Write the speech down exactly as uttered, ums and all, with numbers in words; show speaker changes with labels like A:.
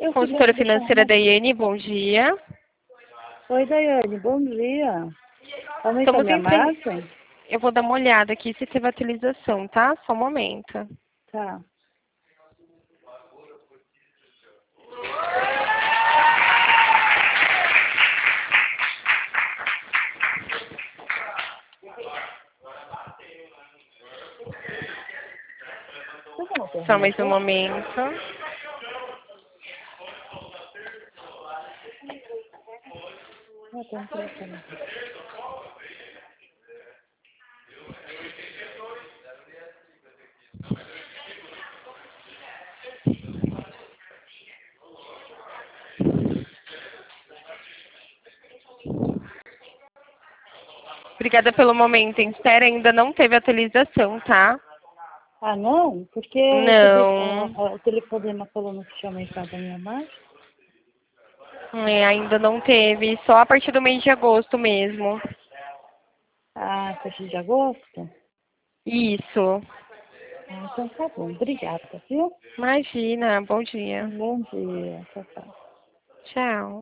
A: Eu que vou
B: Consultora financeira
A: chamar.
B: da I N, bom dia.
A: Oi, Daiane, bom dia. Aumenta a
B: Estamos
A: minha
B: entrando.
A: margem?
B: Eu vou dar uma olhada aqui se teve atualização, tá? Só um momento.
A: Tá. Você não tem
B: Só mais um
A: relatório?
B: momento.
A: Não tem telefone.
B: Obrigada pelo momento em espera. Ainda não teve atualização, tá?
A: Ah, não? Porque eu recebi
B: Não.
A: a, a, o telefonema falando que tinha aumentado a minha margem.
B: É, ainda não teve. Só a partir do mês de agosto mesmo.
A: Ah, a partir de agosto?
B: Isso.
A: Ah, então tá bom. Obrigada, viu?
B: Imagina. Bom dia.
A: Um bom dia. Tchau, tchau.
B: Tchau.